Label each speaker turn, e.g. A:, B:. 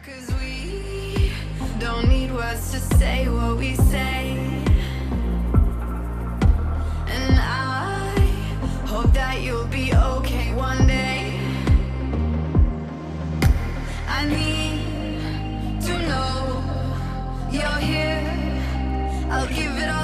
A: 'Cause we don't need words to say what we say. And I hope that you'll be okay one day. I need to know you're here. I'll give it all